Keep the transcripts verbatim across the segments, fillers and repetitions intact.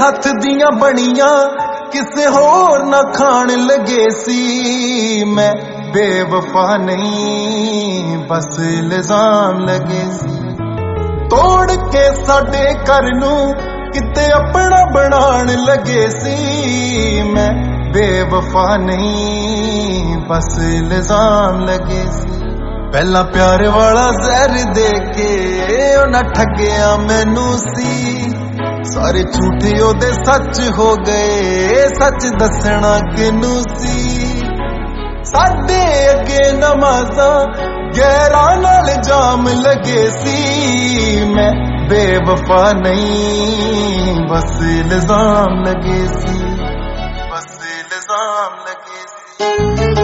हथ दियां बणियां किसे होर ना खान लगे सी। मैं बेवफा नहीं बस इल्जाम लगे सी। तोड़ के साडे घर नू किते अपना बनान लगे सी। मैं बेवफा नहीं बस इल्जाम लगे सी। पहला प्यार वाला जहर दे के उन्हें ठगया मैनू सी। सारे झूठे ओदे सच हो गए, सच दसना किनू सी। साडे अगे नमाज़ां गैरां नाल जाम लगे सी। मैं बेवफा नहीं बस इल्जाम लगे सी, बस इल्जाम लगे सी।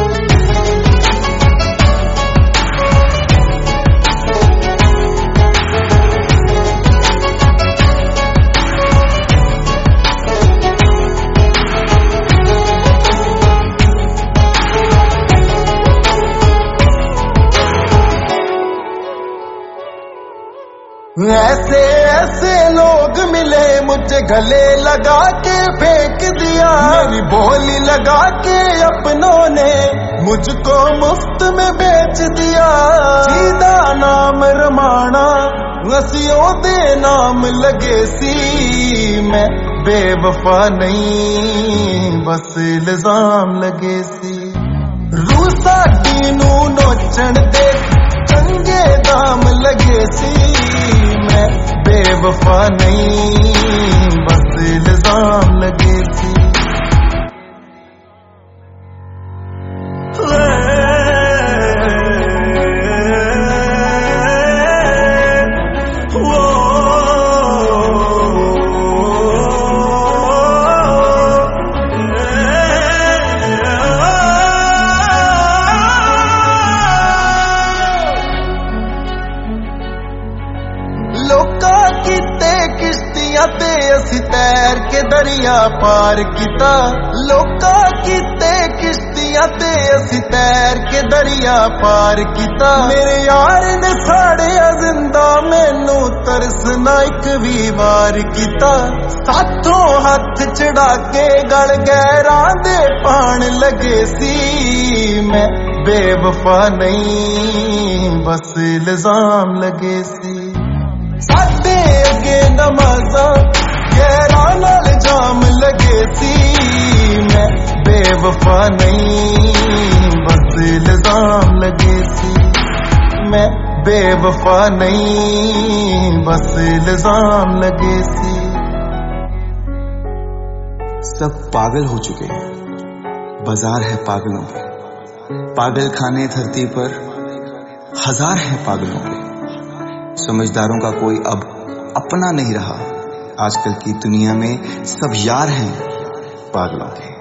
ऐसे ऐसे लोग मिले मुझे गले लगा के फेंक दिया। मेरी बोली लगा के अपनों ने मुझको मुफ्त में बेच दिया। सीधा नाम रमाना नसियों दे नाम लगे सी। मैं बेवफा नहीं बस इल्जाम लगे सी। रूसा टीनू नोचन दे चंगे दाम लगे सी। मैं बेवफा नहीं बस इल्जाम लगे सी। लोका कीते किश्तियां ते असी तैर के दरिया पार किता। लोका कीते किश्तियां ते असी तैर के दरिया पार किता। मेरे यार ने साड़िया जिंदा मैनू तरस ना एक भी वार किता। साथों हथ चढ़ा के गल गैरां दे पान लगे सी। मैं बेवफा नहीं बस इल्जाम लगे सी। साडे अगे नमाज़ां गैरां नाल जाम लगे सी। मैं बेवफा नहीं बस इल्जाम लगे सी। मैं बेवफा नहीं बस इल्जाम लगे सी। सब पागल हो चुके हैं, बाजार है पागलों के। पागल खाने धरती पर हजार है पागलों के। समझदारों का कोई अब अपना नहीं रहा। आजकल की दुनिया में सब यार हैं पागलों के।